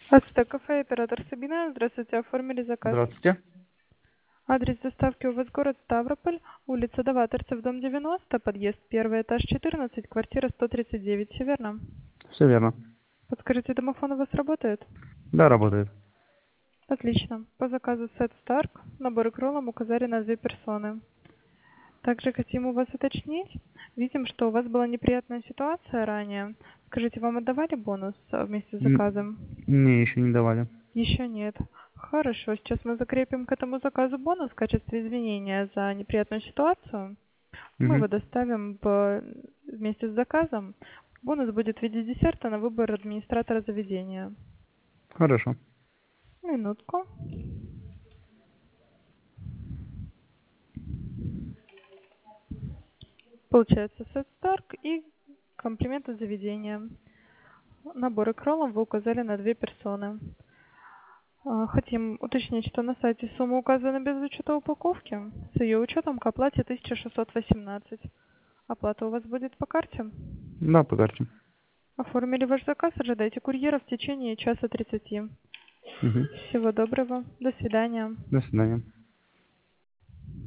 Ацтек кафе, оператор Сабина. Здравствуйте, оформили заказ. Здравствуйте. Адрес доставки у вас город Ставрополь, улица Даваторцев, дом 90, подъезд 1, этаж 14, квартира 139, все верно? Все верно. Подскажите, домофон у вас работает? Да, работает. Отлично. По заказу Set Stark, набор кролом указали на 2 персоны. Также хотим у вас уточнить. Видим, что у вас была неприятная ситуация ранее. Скажите, вам отдавали бонус вместе с заказом? Мне еще не давали. Еще нет. Хорошо, сейчас мы закрепим к этому заказу бонус в качестве извинения за неприятную ситуацию. Мы Угу. его доставим вместе с заказом. Бонус будет в виде десерта на выбор администратора заведения. Хорошо. Минутку. Получается сет Старк и комплименты заведения. Наборы кролов вы указали на 2 персоны. Хотим уточнить, что на сайте сумма указана без учета упаковки. С ее учетом к оплате 1618. Оплата у вас будет по карте? Да, по карте. Оформили ваш заказ, ожидайте курьера в течение часа 30. Угу. Всего доброго. До свидания. До свидания.